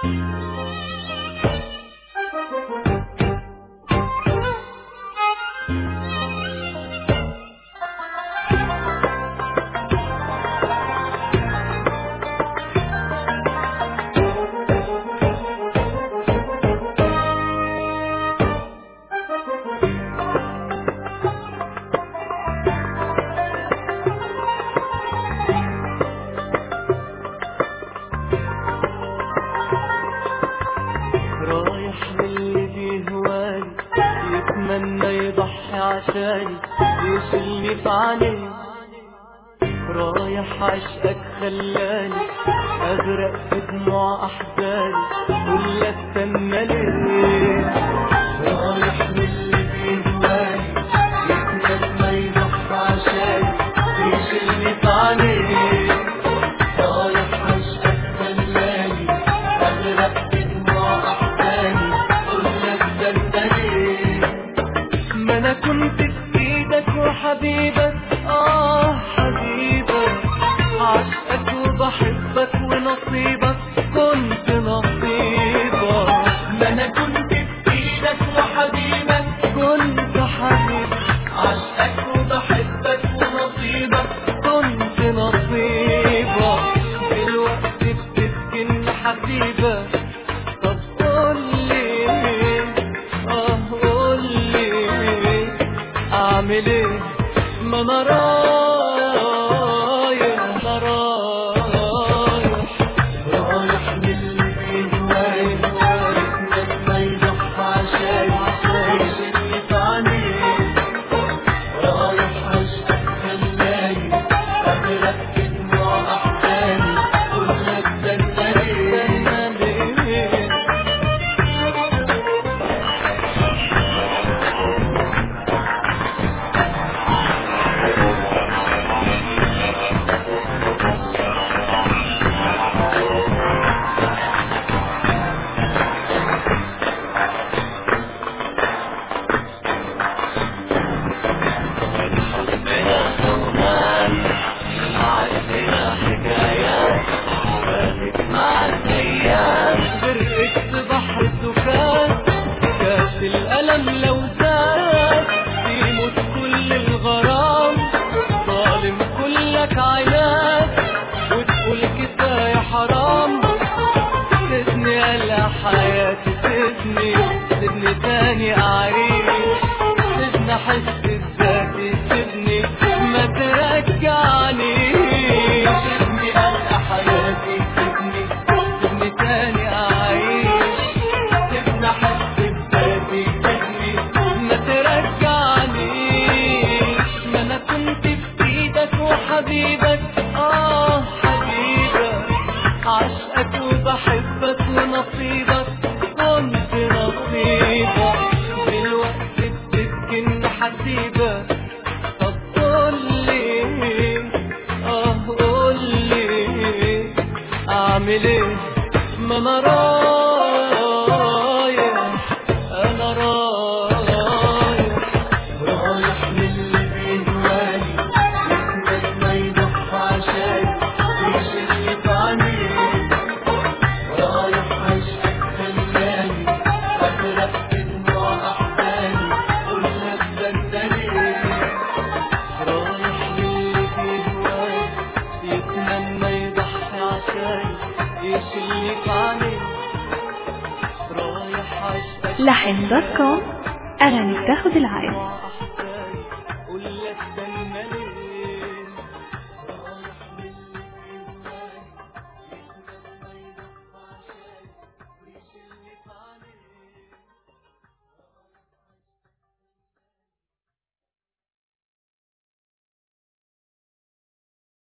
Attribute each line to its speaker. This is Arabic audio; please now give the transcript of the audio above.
Speaker 1: رايح للي بيهواني يتمنى يضحي عشاني يشيلني في عينيه. رايح عشقك خلاني أغرق في دموع أحزاني ولا استنى ليه. رايح للي بيهواني يتمنى يضحي عشاني يشيلني في عينيه. رايح عشقك خلاني أغرق في دموع أحزاني ولا استنى ليه. ما أنا كنت في إيدك وحبيبك حبيبك، عشقك وبحبك ونصيبك كنت نصيبك. ما أنا كنت في إيدك وحبيبك كنت حبيبك، عشقك وبحبك ونصيبك كنت نصيبك. دلوقتي بتسكن حبيبك، طب قولي قولي أعمل إيه؟ ما أنا رايح للي بيهواني يتمنى يضحي عشاني يشيلني في عينيه. رايح عشقك خلاني أغرق في دموع أحزاني ولا استنى ليه. غرقت في بحر الدخان، كاس الألم لو زاد بيموت كل الغرام. ظالم كلك عناد وتقول كفاية حرام. سيبني على حياتي، سيبني تاني أعيش، سيبني أحس بذاتي، سيبني ما ترجعنيش. سيبني على حياتي، سيبني تاني أعيش، سيبني أحس بذاتي، سيبني ما ترجعنيش. ما أنا كنت في إيدك وحبيبك حبيبك، عشقك وبحبك ونصيبك كنت نصيبك. دلوقتي بتسكن حبيبك، طب قولي قولي أعمل إيه؟ ما أنا رايح للي بيهواني يتمنى يضحي عشاني يشيلني في عينيه. رايح عشقك خلاني أغرق في دموع أحزاني ولا استنى ليه. رايح للي بيهواني يتمنى يضحي عشاني يشيلني في عينيه. رايح عشقك
Speaker 2: لحن.com أغاني بتاخد العقل.